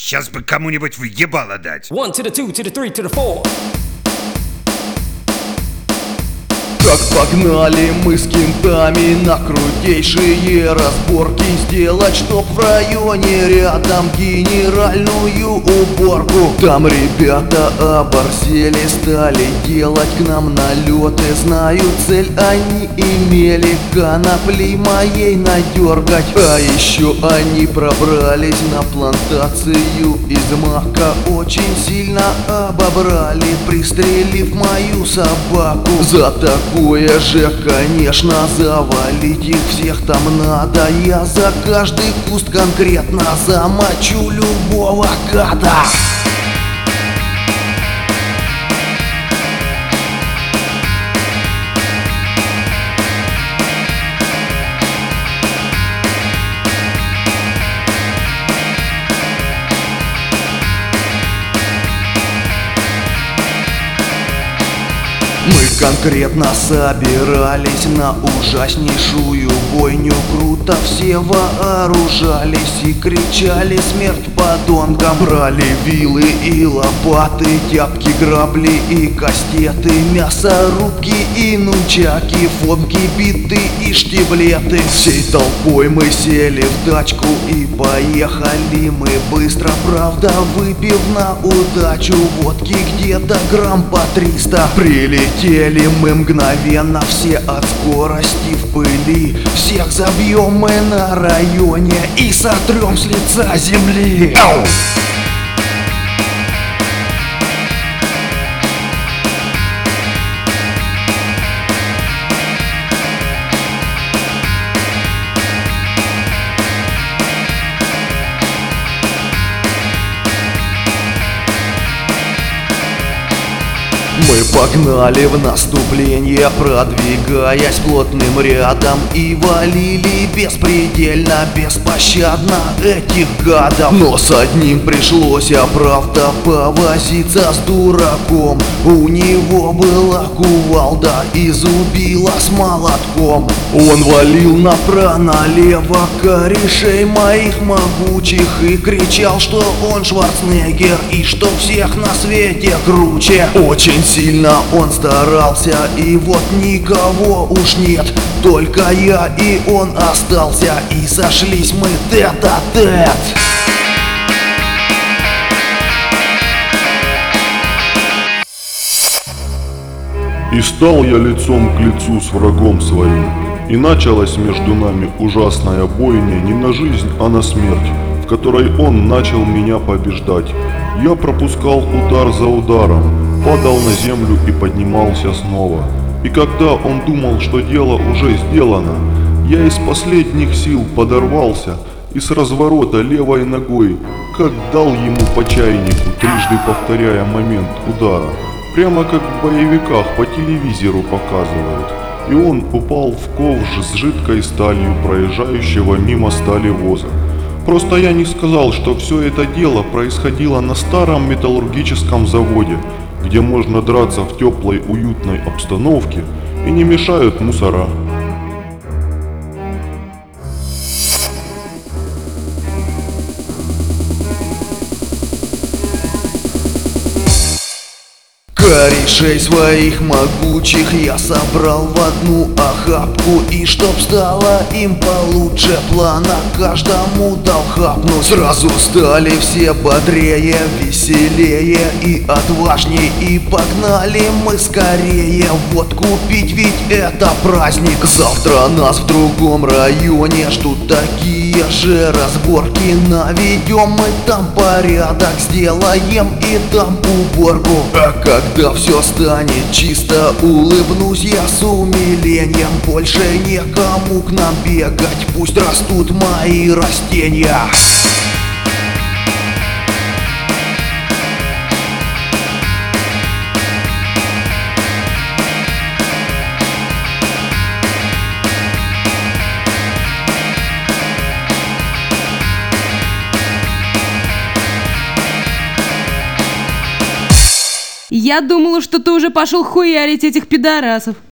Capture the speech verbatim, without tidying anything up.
Сейчас бы кому-нибудь в ебало дать. One to the two, to the three, to the four. Как погнали мы с кентами на крутейшие разборки, сделать, чтоб в районе рядом генеральную уборку. Там ребята оборзели, стали делать к нам налеты. Знаю, цель они имели конопли моей надергать. А еще они пробрались на плантацию из мака, очень сильно обобрали, пристрелив мою собаку. За такое Такое же, конечно, завалить их всех там надо. Я за каждый куст конкретно замочу любого гада. Мы конкретно собирались на ужаснейшую бойню. Круто все вооружались и кричали смерть подонкам. Брали вилы и лопаты, тяпки, грабли и кастеты, мясорубки и нунчаки, фомки, биты и штиблеты. Всей толпой мы сели в тачку и поехали мы быстро, правда выпив на удачу водки где-то грамм по триста. Прилетели мы мгновенно, все от скорости в пыли. Всех забьем мы на районе и сотрем с лица земли. Ау! Мы погнали в наступление, продвигаясь плотным рядом, и валили беспредельно, беспощадно этих гадов. Но с одним пришлось, а правда, повозиться с дураком. У него была кувалда и зубила с молотком. Он валил направо-налево корешей моих могучих и кричал, что он Шварценеггер и что всех на свете круче. Очень сильно он старался, и вот никого уж нет, только я и он остался, и сошлись мы тет-а-тет. И стал я лицом к лицу с врагом своим, и началась между нами ужасная бойня не на жизнь, а на смерть, в которой он начал меня побеждать. Я пропускал удар за ударом, падал на землю и поднимался снова. И когда он думал, что дело уже сделано, я из последних сил подорвался и с разворота левой ногой как дал ему по чайнику, трижды повторяя момент удара, прямо как в боевиках по телевизору показывают. И он упал в ковш с жидкой сталью проезжающего мимо сталевоза. Просто я не сказал, что все это дело происходило на старом металлургическом заводе, где можно драться в теплой уютной обстановке и не мешают мусора. Корешей своих могучих я собрал в одну охапку, и чтоб стало им получше, плана каждому дал хапнуть. Сразу стали все бодрее, веселее и отважней, и погнали мы скорее водку пить, ведь это праздник. Завтра нас в другом районе ждут такие же разборки. Наведем мы там порядок, сделаем и там уборку. А когда все станет чисто, улыбнусь я с умилением. Больше некому к нам бегать, пусть растут мои растения. Я думала, что ты уже пошел хуярить этих пидорасов.